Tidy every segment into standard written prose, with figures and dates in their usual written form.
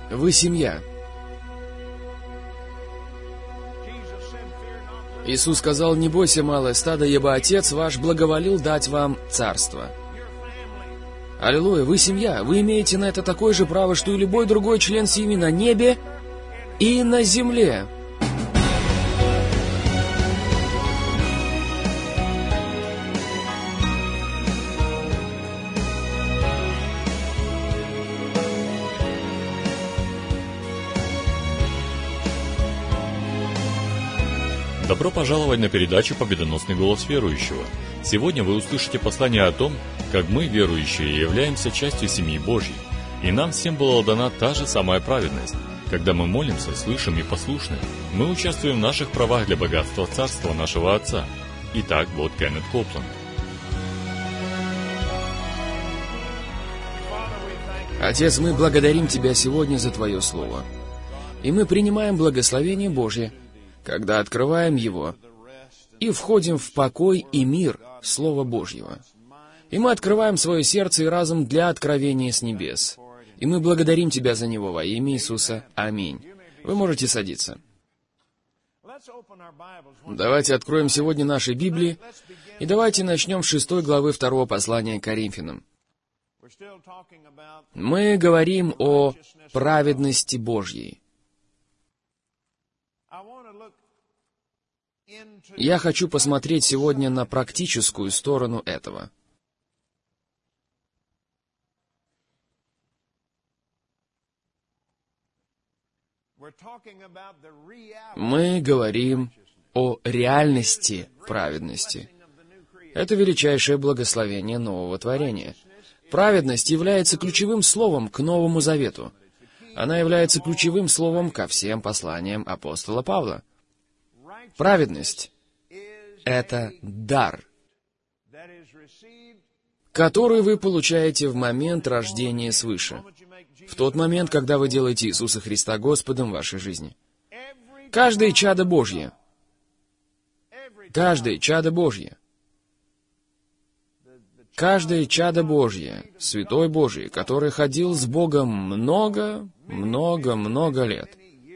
Вы семья. Иисус сказал: «Не бойся, малое стадо, ибо Отец ваш благоволил дать вам царство». Аллилуйя, вы семья. Вы имеете на это такое же право, что и любой другой член семьи на небе и на земле. Добро пожаловать на передачу «Победоносный голос верующего». Сегодня вы услышите послание о том, как мы, верующие, являемся частью семьи Божьей. И нам всем была дана та же самая праведность. Когда мы молимся, слышим и послушны, мы участвуем в наших правах для богатства царства нашего Отца. Итак, вот Кеннет Копланд. Отец, мы благодарим Тебя сегодня за Твое Слово. И мы принимаем благословение Божье, когда открываем его и входим в покой и мир Слова Божьего. И мы открываем свое сердце и разум для откровения с небес. И мы благодарим Тебя за него во имя Иисуса. Аминь. Вы можете садиться. Давайте откроем сегодня наши Библии, и давайте начнем с 6 главы 2 послания к Коринфянам. Мы говорим о праведности Божьей. Я хочу посмотреть сегодня на практическую сторону этого. Мы говорим о реальности праведности. Это величайшее благословение нового творения. Праведность является ключевым словом к Новому Завету. Она является ключевым словом ко всем посланиям апостола Павла. Праведность — это дар, который вы получаете в момент рождения свыше, в тот момент, когда вы делаете Иисуса Христа Господом в вашей жизни. Каждое чадо Божье, каждое чадо Божье, каждое чадо Божье, Святой Божий, который ходил с Богом много лет,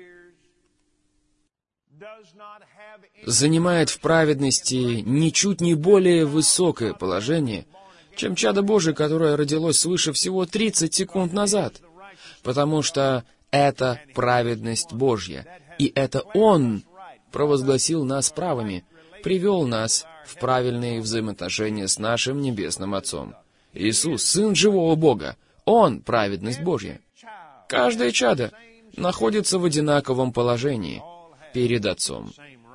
занимает в праведности ничуть не более высокое положение, чем чадо Божие, которое родилось свыше всего 30 секунд назад, потому что это праведность Божья, и это Он провозгласил нас правыми, привел нас в правильные взаимоотношения с нашим Небесным Отцом. Иисус, Сын живого Бога, Он — праведность Божья. Каждое чадо находится в одинаковом положении перед Отцом.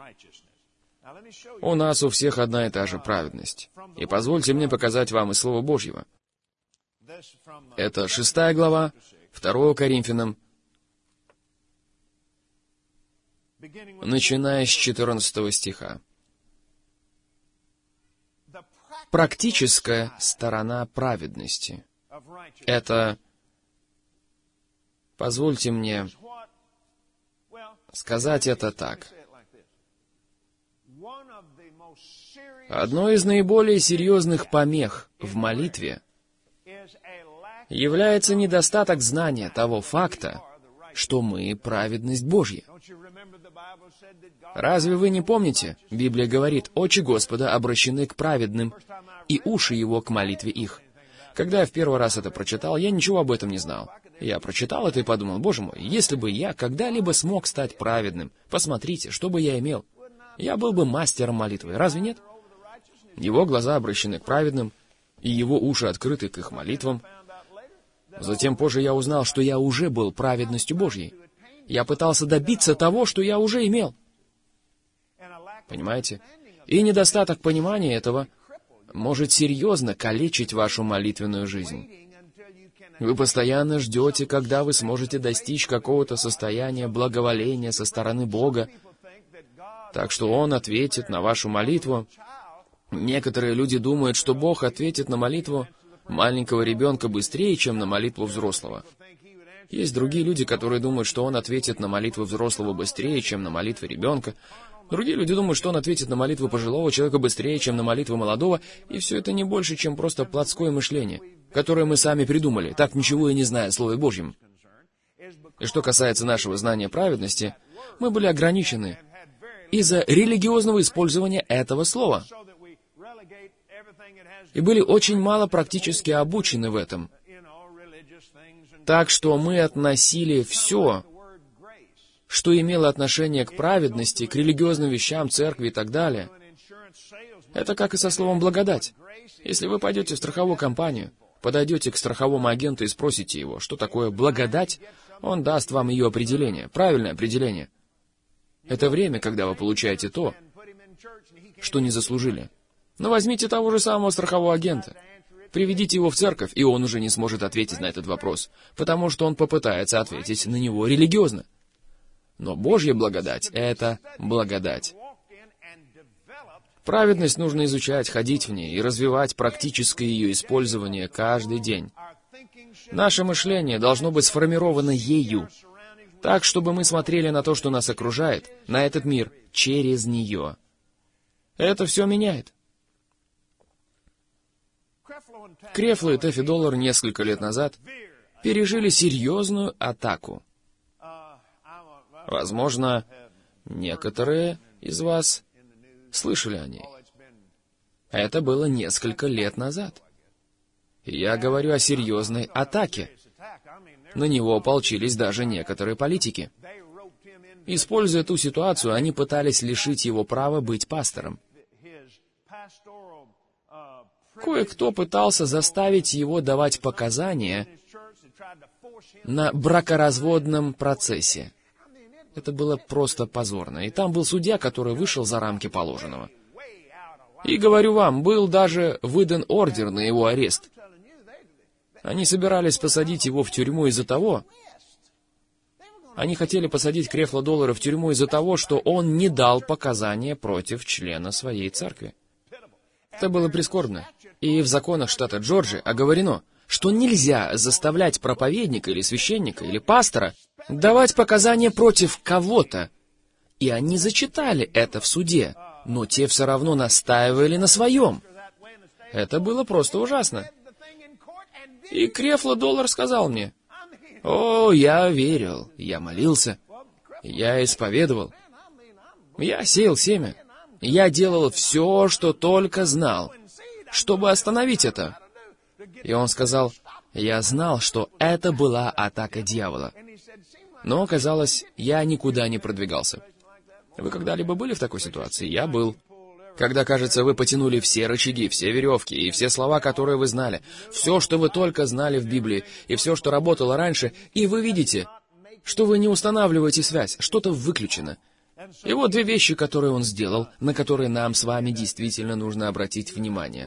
У нас у всех одна и та же праведность. И позвольте мне показать вам из Слова Божьего. Это 6 глава, 2 Коринфянам, начиная с 14 стиха. Практическая сторона праведности. Это, позвольте мне сказать это так. Одной из наиболее серьезных помех в молитве является недостаток знания того факта, что мы праведность Божья. Разве вы не помните? Библия говорит: «Очи Господа обращены к праведным, и уши Его к молитве их». Когда я в первый раз это прочитал, я ничего об этом не знал. Я прочитал это и подумал: Боже мой, если бы я когда-либо смог стать праведным, посмотрите, что бы я имел. Я был бы мастером молитвы, разве нет? Его глаза обращены к праведным, и его уши открыты к их молитвам. Затем позже я узнал, что я уже был праведностью Божьей. Я пытался добиться того, что я уже имел. Понимаете? И недостаток понимания этого может серьезно калечить вашу молитвенную жизнь. Вы постоянно ждете, когда вы сможете достичь какого-то состояния благоволения со стороны Бога, так что Он ответит на вашу молитву. Некоторые люди думают, что Бог ответит на молитву маленького ребенка быстрее, чем на молитву взрослого. Есть другие люди, которые думают, что Он ответит на молитву взрослого быстрее, чем на молитву ребенка. Другие люди думают, что Он ответит на молитву пожилого человека быстрее, чем на молитву молодого, и все это не больше, чем просто плотское мышление, которое мы сами придумали, так ничего и не зная о Слове Божьем. И что касается нашего знания праведности, мы были ограничены из-за религиозного использования этого слова. И были очень мало практически обучены в этом. Так что мы относили все, что имело отношение к праведности, к религиозным вещам, церкви и так далее. Это как и со словом «благодать». Если вы пойдете в страховую компанию, подойдете к страховому агенту и спросите его, что такое благодать, он даст вам ее определение, правильное определение. Это время, когда вы получаете то, что не заслужили. Но возьмите того же самого страхового агента, приведите его в церковь, и он уже не сможет ответить на этот вопрос, потому что он попытается ответить на него религиозно. Но Божья благодать — это благодать. Праведность нужно изучать, ходить в ней и развивать практическое ее использование каждый день. Наше мышление должно быть сформировано ею, так, чтобы мы смотрели на то, что нас окружает, на этот мир, через нее. Это все меняет. Крефло и Тэффи Доллар несколько лет назад пережили серьезную атаку. Возможно, некоторые из вас слышали о ней. Это было несколько лет назад. Я говорю о серьезной атаке. На него ополчились даже некоторые политики. Используя ту ситуацию, они пытались лишить его права быть пастором. Кое-кто пытался заставить его давать показания на бракоразводном процессе. Это было просто позорно. И там был судья, который вышел за рамки положенного. И, говорю вам, был даже выдан ордер на его арест. Они собирались посадить его в тюрьму из-за того... Они хотели посадить Крефло Доллара в тюрьму из-за того, что он не дал показания против члена своей церкви. Это было прискорбно. И в законах штата Джорджия оговорено, что нельзя заставлять проповедника или священника или пастора давать показания против кого-то. И они зачитали это в суде, но те все равно настаивали на своем. Это было просто ужасно. И Крефло Доллар сказал мне: «О, я верил, я молился, я исповедовал, я сеял семя, я делал все, что только знал, чтобы остановить это». И он сказал: «Я знал, что это была атака дьявола. Но, оказалось, я никуда не продвигался». Вы когда-либо были в такой ситуации? Я был. Когда, кажется, вы потянули все рычаги, все веревки и все слова, которые вы знали, все, что вы только знали в Библии, и все, что работало раньше, и вы видите, что вы не устанавливаете связь, что-то выключено. И вот две вещи, которые он сделал, на которые нам с вами действительно нужно обратить внимание.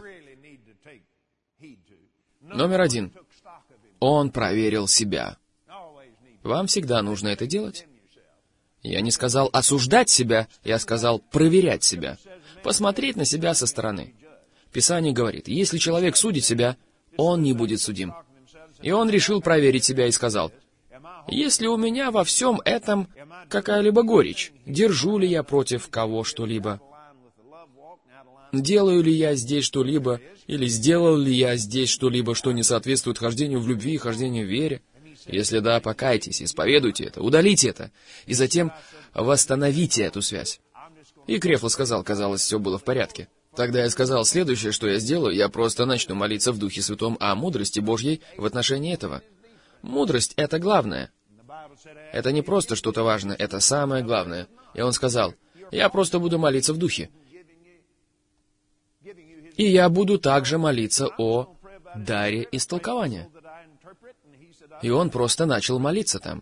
Номер один. Он проверил себя. Вам всегда нужно это делать. Я не сказал осуждать себя, я сказал проверять себя, посмотреть на себя со стороны. Писание говорит, если человек судит себя, он не будет судим. И он решил проверить себя и сказал: есть ли у меня во всем этом какая-либо горечь? Держу ли я против кого что-либо? Делаю ли я здесь что-либо? Или сделал ли я здесь что-либо, что не соответствует хождению в любви и хождению в вере? Если да, покайтесь, исповедуйте это, удалите это, и затем восстановите эту связь. И Крефло сказал, казалось, все было в порядке. Тогда я сказал, следующее, что я сделаю, я просто начну молиться в Духе Святом о мудрости Божьей в отношении этого. Мудрость — это главное. Это не просто что-то важное, это самое главное. И он сказал, я просто буду молиться в Духе. И я буду также молиться о даре истолкования. И он просто начал молиться там.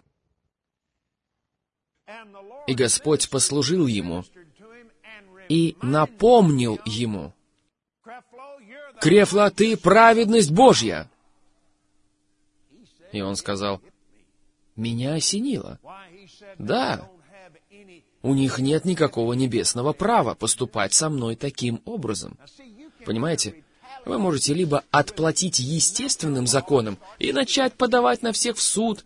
И Господь послужил ему и напомнил ему: «Крефло, ты праведность Божья!» И он сказал: «Меня осенило». Да, у них нет никакого небесного права поступать со мной таким образом. Понимаете? Вы можете либо отплатить естественным законам и начать подавать на всех в суд,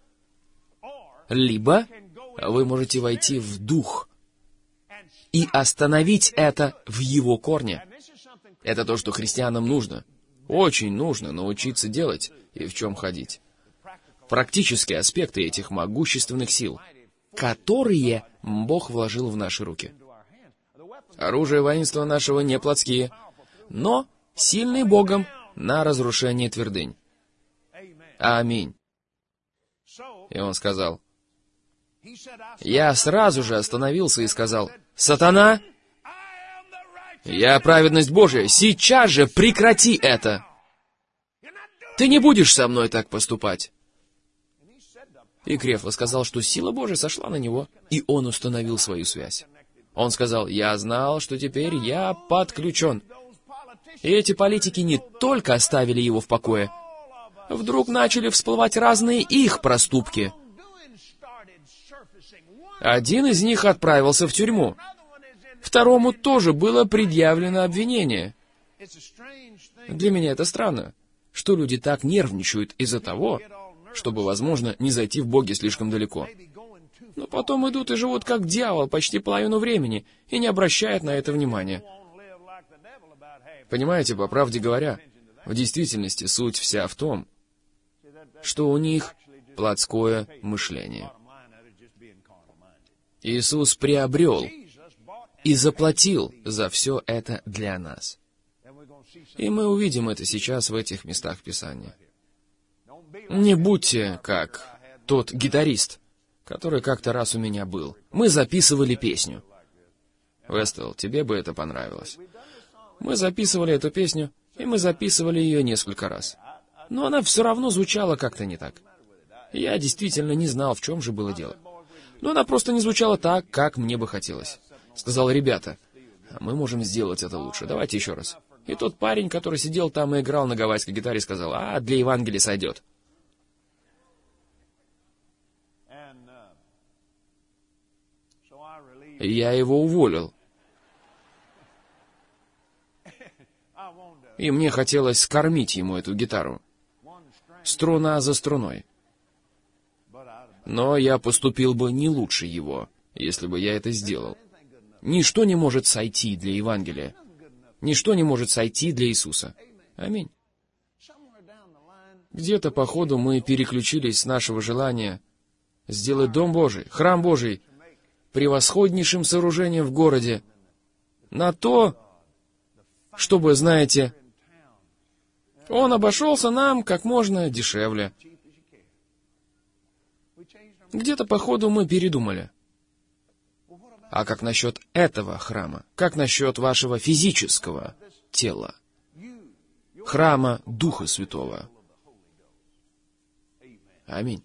либо вы можете войти в дух и остановить это в его корне. Это то, что христианам нужно. Очень нужно научиться делать и в чем ходить. практические аспекты этих могущественных сил, которые Бог вложил в наши руки. Оружие воинства нашего не плотские, но сильный Богом на разрушение твердынь. Аминь. И он сказал, я сразу же остановился и сказал, «Сатана, я праведность Божия, сейчас же прекрати это! Ты не будешь со мной так поступать!» И Крефа сказал, что сила Божия сошла на него, и он установил свою связь. Он сказал, я знал, что теперь я подключен. И эти политики не только оставили его в покое, вдруг начали всплывать разные их проступки. Один из них отправился в тюрьму. Второму тоже было предъявлено обвинение. Для меня это странно, что люди так нервничают из-за того, чтобы, возможно, не зайти в Боге слишком далеко. Но потом идут и живут как дьявол почти половину времени и не обращают на это внимания. Понимаете, по правде говоря, в действительности суть вся в том, что у них плотское мышление. Иисус приобрел и заплатил за все это для нас. И мы увидим это сейчас в этих местах Писания. Не будьте как тот гитарист, который как-то раз у меня был. Мы записывали песню. Вестел, тебе бы это понравилось. Мы записывали эту песню, и мы записывали ее несколько раз. Но она все равно звучала как-то не так. Я действительно не знал, в чем же было дело. Но она просто не звучала так, как мне бы хотелось. Сказал, ребята, мы можем сделать это лучше, давайте еще раз. И тот парень, который сидел там и играл на гавайской гитаре, сказал, для Евангелия сойдет. Я его уволил. И мне хотелось скормить ему эту гитару. Струна за струной. Но я поступил бы не лучше его, если бы я это сделал. Ничто не может сойти для Евангелия. Ничто не может сойти для Иисуса. Аминь. Где-то по ходу мы переключились с нашего желания сделать Дом Божий, Храм Божий, превосходнейшим сооружением в городе, на то, чтобы, знаете, он обошелся нам как можно дешевле. Где-то по ходу мы передумали. А как насчет этого храма? Как насчет вашего физического тела? Храма Духа Святого. Аминь.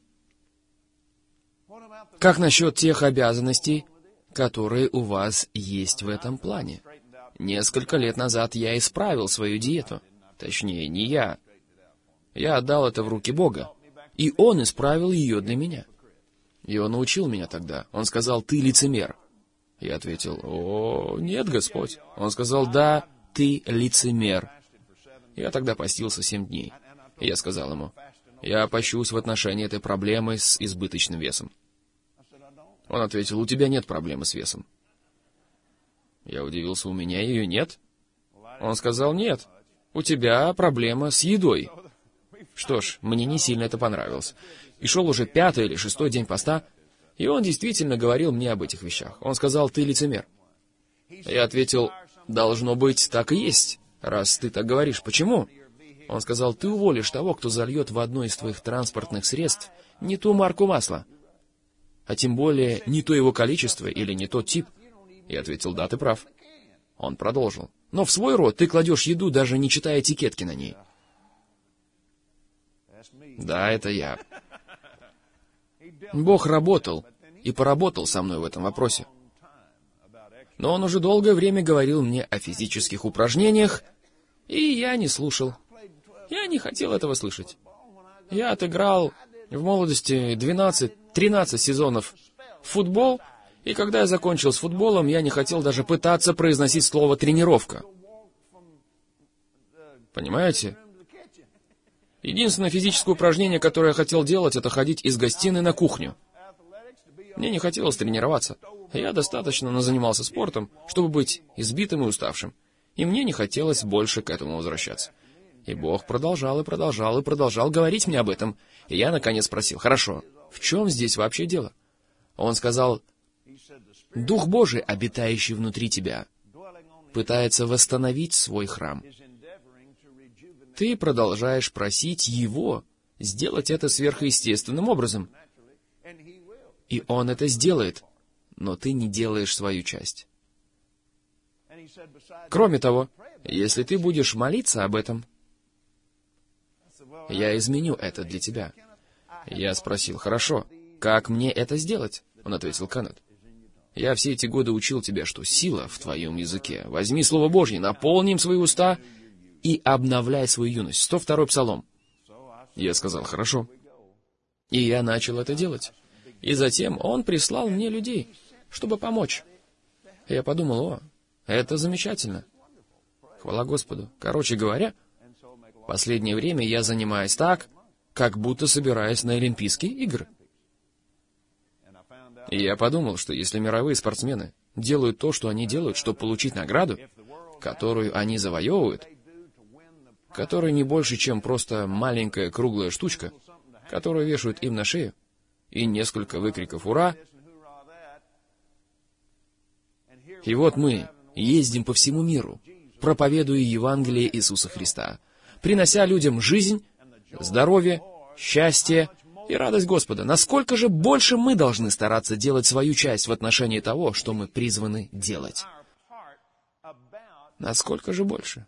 Как насчет тех обязанностей, которые у вас есть в этом плане? Несколько лет назад я исправил свою диету. Точнее, не я. Я отдал это в руки Бога. И Он исправил ее для меня. И Он научил меня тогда. Он сказал, ты лицемер. Я ответил, о, нет, Господь. Он сказал, да, ты лицемер. Я тогда постился 7 дней. И я сказал ему, я пощусь в отношении этой проблемы с избыточным весом. Он ответил, у тебя нет проблемы с весом. Я удивился, у меня ее нет? Он сказал, нет, у тебя проблема с едой. Что ж, мне не сильно это понравилось. И шел уже 5-й или 6-й день поста, и он действительно говорил мне об этих вещах. Он сказал, ты лицемер. Я ответил, должно быть, так и есть, раз ты так говоришь. Почему? Он сказал, ты уволишь того, кто зальет в одно из твоих транспортных средств не ту марку масла, а тем более не то его количество или не тот тип. Я ответил, да, ты прав. Он продолжил, но в свой рот ты кладешь еду, даже не читая этикетки на ней. Да, это я. Бог работал и поработал со мной в этом вопросе. Но Он уже долгое время говорил мне о физических упражнениях, и я не слушал. Я не хотел этого слышать. Я отыграл в молодости 12-13 сезонов в футбол, и когда я закончил с футболом, я не хотел даже пытаться произносить слово «тренировка». Понимаете? Единственное физическое упражнение, которое я хотел делать, это ходить из гостиной на кухню. Мне не хотелось тренироваться. Я достаточно занимался спортом, чтобы быть избитым и уставшим. И мне не хотелось больше к этому возвращаться. И Бог продолжал и продолжал и продолжал говорить мне об этом. И я, наконец, спросил: «Хорошо, в чем здесь вообще дело?» Он сказал: «Дух Божий, обитающий внутри тебя, пытается восстановить свой храм. Ты продолжаешь просить Его сделать это сверхъестественным образом. И Он это сделает, но ты не делаешь свою часть. Кроме того, если ты будешь молиться об этом, я изменю это для тебя». Я спросил: «Хорошо, как мне это сделать?» Он ответил: «Кеннет, я все эти годы учил тебя, что сила в твоем языке. Возьми Слово Божье, наполни им свои уста и обновляй свою юность». 102-й Псалом. Я сказал: «Хорошо». И я начал это делать. И затем Он прислал мне людей, чтобы помочь. Я подумал: «О, это замечательно. Хвала Господу». Короче говоря, в последнее время я занимаюсь так, как будто собираюсь на Олимпийские игры. И я подумал, что если мировые спортсмены делают то, что они делают, чтобы получить награду, которую они завоевывают, которая не больше, чем просто маленькая круглая штучка, которую вешают им на шею, и несколько выкриков «Ура!». И вот мы ездим по всему миру, проповедуя Евангелие Иисуса Христа, принося людям жизнь, здоровье, счастье и радость Господа. Насколько же больше мы должны стараться делать свою часть в отношении того, что мы призваны делать? Насколько же больше?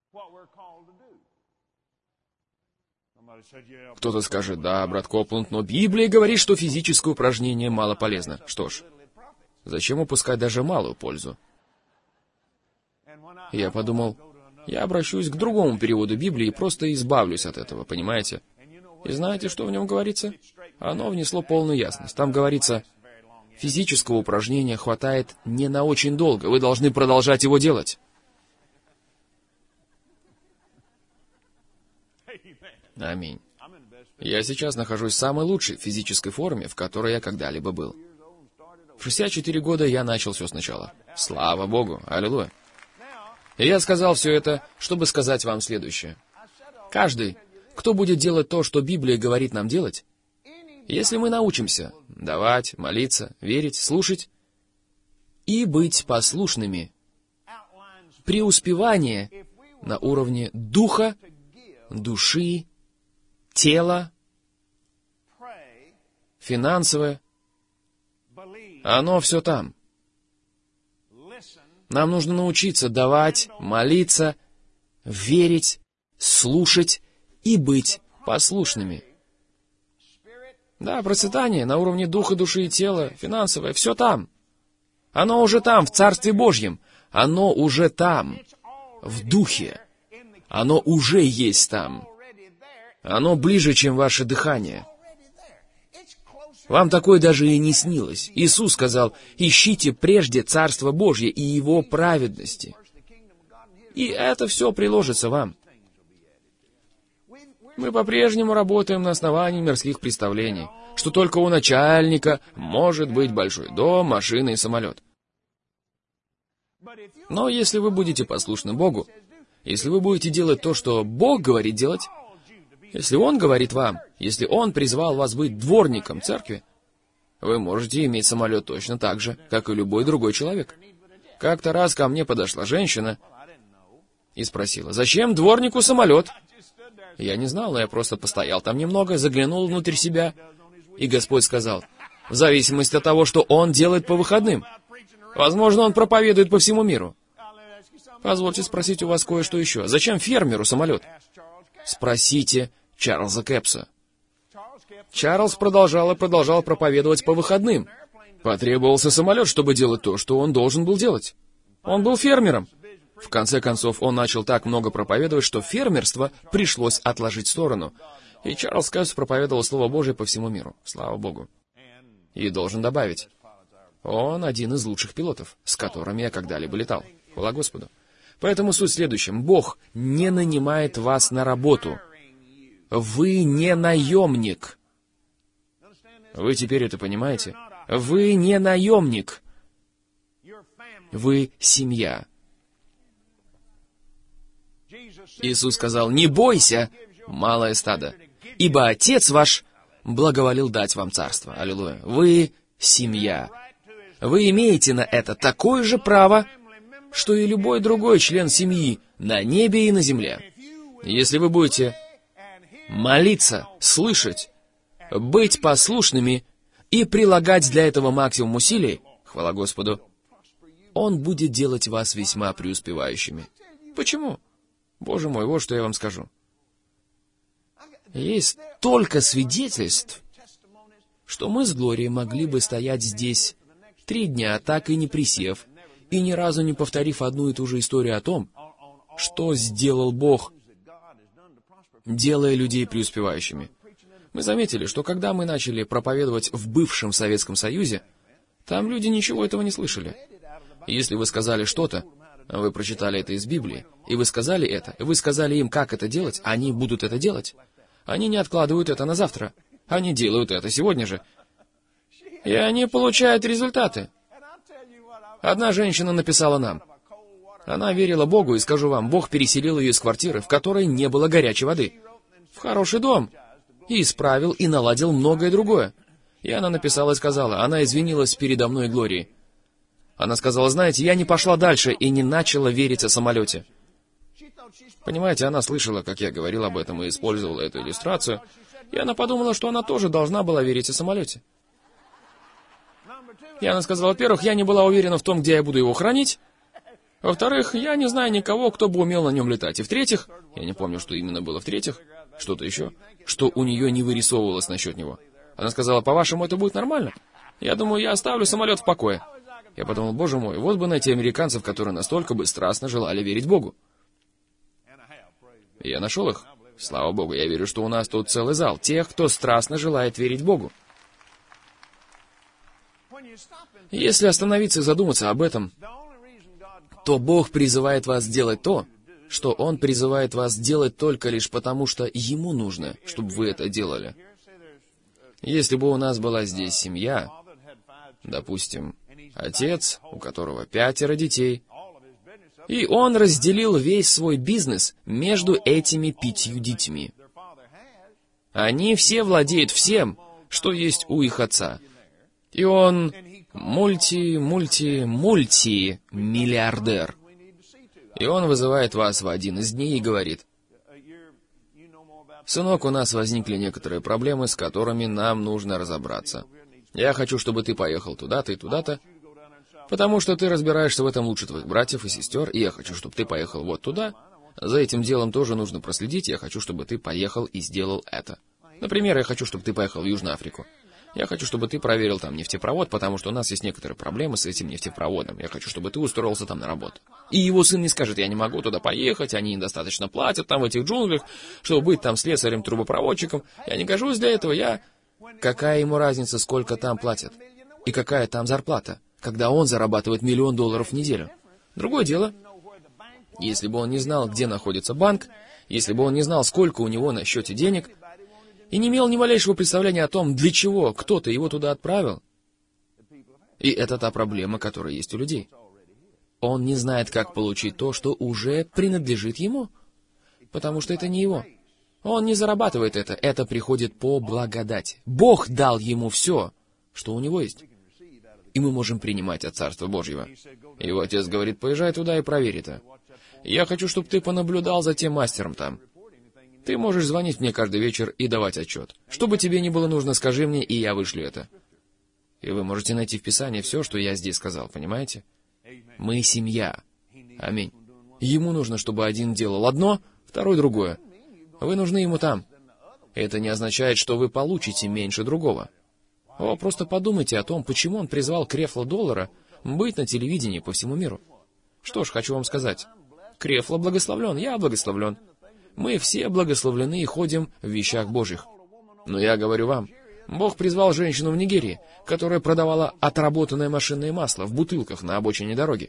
Кто-то скажет: «Да, брат Копланд, но Библия говорит, что физическое упражнение мало полезно». Что ж, зачем упускать даже малую пользу? Я подумал, я обращусь к другому переводу Библии и просто избавлюсь от этого, понимаете? И знаете, что в нем говорится? Оно внесло полную ясность. Там говорится: физического упражнения хватает не на очень долго, вы должны продолжать его делать. Аминь. Я сейчас нахожусь в самой лучшей физической форме, в которой я когда-либо был. В 64 года я начал все сначала. Слава Богу! Аллилуйя! И я сказал все это, чтобы сказать вам следующее. Каждый, кто будет делать то, что Библия говорит нам делать, если мы научимся давать, молиться, верить, слушать и быть послушными, преуспевание на уровне духа, души, тела, финансовое, оно все там. Нам нужно научиться давать, молиться, верить, слушать и быть послушными. Да, процветание на уровне духа, души и тела, финансовое, все там. Оно уже там, в Царстве Божьем. Оно уже там, в духе. Оно уже есть там. Оно ближе, чем ваше дыхание. Вам такое даже и не снилось. Иисус сказал: «Ищите прежде Царство Божье и Его праведности». И это все приложится вам. Мы по-прежнему работаем на основании мирских представлений, что только у начальника может быть большой дом, машина и самолет. Но если вы будете послушны Богу, если вы будете делать то, что Бог говорит делать, если Он говорит вам, если Он призвал вас быть дворником церкви, вы можете иметь самолет точно так же, как и любой другой человек. Как-то раз ко мне подошла женщина и спросила: «Зачем дворнику самолет?» Я не знал, но я просто постоял там немного, заглянул внутрь себя, и Господь сказал: «В зависимости от того, что Он делает по выходным. Возможно, Он проповедует по всему миру». Позвольте спросить у вас кое-что еще. Зачем фермеру самолет? Спросите Чарльза Кэпса. Чарльз продолжал и продолжал проповедовать по выходным. Потребовался самолет, чтобы делать то, что он должен был делать. Он был фермером. В конце концов, он начал так много проповедовать, что фермерство пришлось отложить в сторону. И Чарльз Кэпс проповедовал Слово Божие по всему миру. Слава Богу. И должен добавить, он один из лучших пилотов, с которыми я когда-либо летал. Хвала Господу. Поэтому суть в следующем. Бог не нанимает вас на работу. Вы не наемник. Вы теперь это понимаете? Вы не наемник. Вы семья. Иисус сказал: «Не бойся, малое стадо, ибо Отец ваш благоволил дать вам царство». Аллилуйя. Вы семья. Вы имеете на это такое же право, что и любой другой член семьи на небе и на земле. Если вы будете молиться, слышать, быть послушными и прилагать для этого максимум усилий, хвала Господу, Он будет делать вас весьма преуспевающими. Почему? Боже мой, вот что я вам скажу. Есть столько свидетельств, что мы с Глорией могли бы стоять здесь 3 дня, так и не присев, и ни разу не повторив одну и ту же историю о том, что сделал Бог, делая людей преуспевающими. Мы заметили, что когда мы начали проповедовать в бывшем Советском Союзе, там люди ничего этого не слышали. Если вы сказали что-то, вы прочитали это из Библии, и вы сказали это, и вы сказали им, как это делать, они будут это делать. Они не откладывают это на завтра. Они делают это сегодня же. И они получают результаты. Одна женщина написала нам. Она верила Богу, и скажу вам, Бог переселил ее из квартиры, в которой не было горячей воды, в хороший дом, и исправил, и наладил многое другое. И она написала и сказала, она извинилась передо мной, Глорией. Она сказала: знаете, я не пошла дальше и не начала верить о самолете. Понимаете, она слышала, как я говорил об этом, и использовала эту иллюстрацию, и она подумала, что она тоже должна была верить о самолете. И она сказала: во-первых, я не была уверена в том, где я буду его хранить. Во-вторых, я не знаю никого, кто бы умел на нем летать. И в-третьих, я не помню, что именно было в-третьих, что-то еще, что у нее не вырисовывалось насчет него. Она сказала: по-вашему, это будет нормально? Я думаю, я оставлю самолет в покое. Я подумал: боже мой, вот бы найти американцев, которые настолько бы страстно желали верить Богу. И я нашел их. Слава Богу, я верю, что у нас тут целый зал тех, кто страстно желает верить Богу. Если остановиться и задуматься об этом, то Бог призывает вас делать то, что Он призывает вас делать только лишь потому, что Ему нужно, чтобы вы это делали. Если бы у нас была здесь семья, допустим, отец, у которого 5 детей, и он разделил весь свой бизнес между этими 5 детьми. Они все владеют всем, что есть у их отца. И он мультимиллиардер. И он вызывает вас в один из дней и говорит: «Сынок, у нас возникли некоторые проблемы, с которыми нам нужно разобраться. Я хочу, чтобы ты поехал туда-то и туда-то, потому что ты разбираешься в этом лучше твоих братьев и сестер, и я хочу, чтобы ты поехал вот туда. За этим делом тоже нужно проследить, я хочу, чтобы ты поехал и сделал это. Например, я хочу, чтобы ты поехал в Южную Африку. Я хочу, чтобы ты проверил там нефтепровод, потому что у нас есть некоторые проблемы с этим нефтепроводом. Я хочу, чтобы ты устроился там на работу». И его сын не скажет: «Я не могу туда поехать, они недостаточно платят там в этих джунглях, чтобы быть там слесарем-трубопроводчиком. Я не гожусь для этого, Какая ему разница, сколько там платят? И какая там зарплата, когда он зарабатывает $1 000 000 в неделю? Другое дело, если бы он не знал, где находится банк, если бы он не знал, сколько у него на счете денег, и не имел ни малейшего представления о том, для чего кто-то его туда отправил. И это та проблема, которая есть у людей. Он не знает, как получить то, что уже принадлежит ему, потому что это не его. Он не зарабатывает это приходит по благодати. Бог дал ему все, что у него есть. И мы можем принимать от Царства Божьего. Его отец говорит: поезжай туда и проверь это. Я хочу, чтобы ты понаблюдал за тем мастером там. Ты можешь звонить мне каждый вечер и давать отчет. Что бы тебе ни было нужно, скажи мне, и я вышлю это. И вы можете найти в Писании все, что я здесь сказал, понимаете? Мы семья. Аминь. Ему нужно, чтобы один делал одно, второй другое. Вы нужны ему там. Это не означает, что вы получите меньше другого. Просто подумайте о том, почему он призвал Крефла Доллара быть на телевидении по всему миру. Что ж, хочу вам сказать. Крефла благословлен, я благословлен. Мы все благословлены и ходим в вещах Божьих. Но я говорю вам, Бог призвал женщину в Нигерии, которая продавала отработанное машинное масло в бутылках на обочине дороги.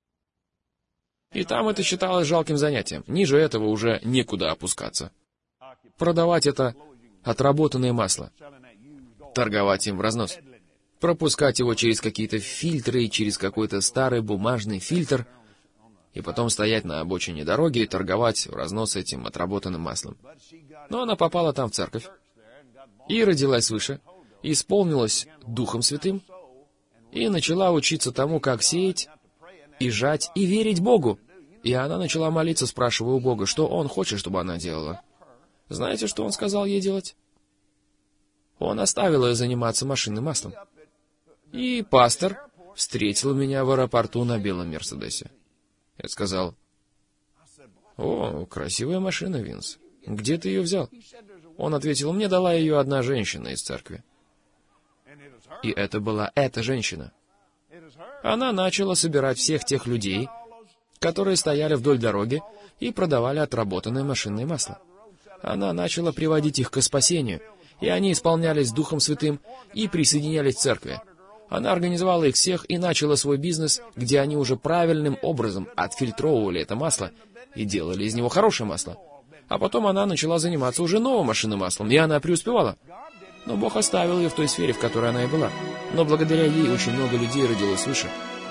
И там это считалось жалким занятием. Ниже этого уже некуда опускаться. Продавать это отработанное масло. Торговать им в разнос. Пропускать его через какие-то фильтры, через какой-то старый бумажный фильтр. и потом стоять на обочине дороги и торговать в разнос этим отработанным маслом. Но она попала там в церковь, и родилась свыше, и исполнилась Духом Святым, и начала учиться тому, как сеять, и жать, и верить Богу. И она начала молиться, спрашивая у Бога, что Он хочет, чтобы она делала. Знаете, что Он сказал ей делать? Он оставил ее заниматься машинным маслом. И пастор встретил меня в аэропорту на белом Мерседесе. Я сказал: «О, красивая машина, Винс. Где ты ее взял?» Он ответил: «Мне дала ее одна женщина из церкви». И это была эта женщина. Она начала собирать всех тех людей, которые стояли вдоль дороги и продавали отработанное машинное масло. Она начала приводить их к спасению, и они исполнялись Духом Святым и присоединялись к церкви. Она организовала их всех и начала свой бизнес, где они уже правильным образом отфильтровывали это масло и делали из него хорошее масло. А потом она начала заниматься уже новым машинным маслом, и она преуспевала. Но Бог оставил ее в той сфере, в которой она и была. Но благодаря ей очень много людей родилось свыше.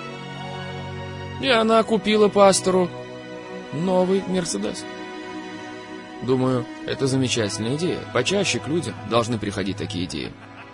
И она купила пастору новый Мерседес. Думаю, это замечательная идея. Почаще к людям должны приходить такие идеи.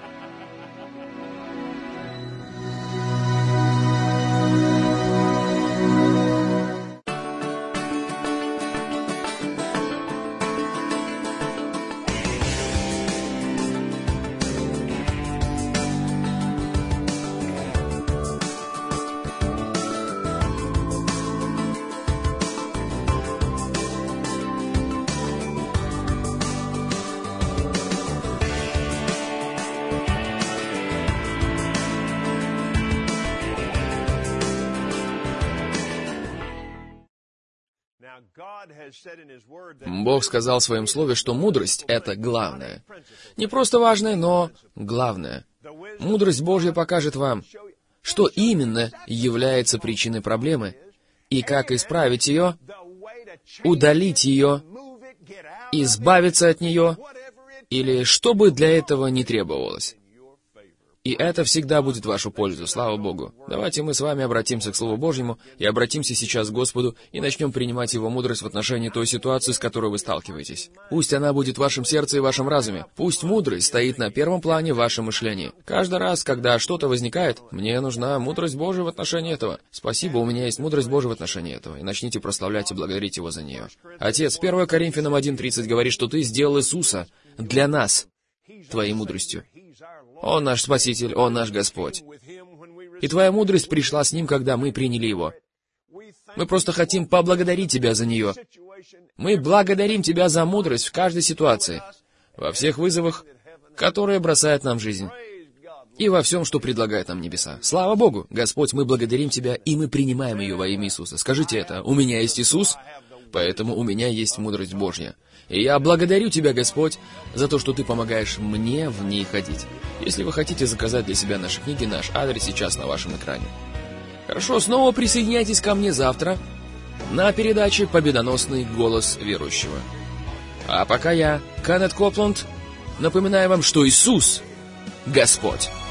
Бог сказал в Своем Слове, что мудрость — это главное. Не просто важное, но главное. Мудрость Божья покажет вам, что именно является причиной проблемы, и как исправить ее, удалить ее, избавиться от нее, или что бы для этого ни требовалось. И это всегда будет в вашу пользу, слава Богу. Давайте мы с вами обратимся к Слову Божьему и обратимся сейчас к Господу и начнем принимать Его мудрость в отношении той ситуации, с которой вы сталкиваетесь. Пусть она будет в вашем сердце и вашем разуме. Пусть мудрость стоит на первом плане в вашем мышлении. Каждый раз, когда что-то возникает, мне нужна мудрость Божия в отношении этого. Спасибо, у меня есть мудрость Божия в отношении этого. И начните прославлять и благодарить Его за нее. Отец, 1 Коринфянам 1:30 говорит, что Ты сделал Иисуса для нас Твоей мудростью. Он наш Спаситель, Он наш Господь. И Твоя мудрость пришла с Ним, когда мы приняли Его. Мы просто хотим поблагодарить Тебя за нее. Мы благодарим Тебя за мудрость в каждой ситуации, во всех вызовах, которые бросает нам жизнь, и во всем, что предлагает нам небеса. Слава Богу! Господь, мы благодарим Тебя, и мы принимаем ее во имя Иисуса. Скажите это: «У меня есть Иисус, поэтому у меня есть мудрость Божья». И я благодарю Тебя, Господь, за то, что Ты помогаешь мне в ней ходить. Если вы хотите заказать для себя наши книги, наш адрес сейчас на вашем экране. Хорошо, снова присоединяйтесь ко мне завтра на передаче «Победоносный голос верующего». А пока я, Кеннет Копланд, напоминаю вам, что Иисус — Господь.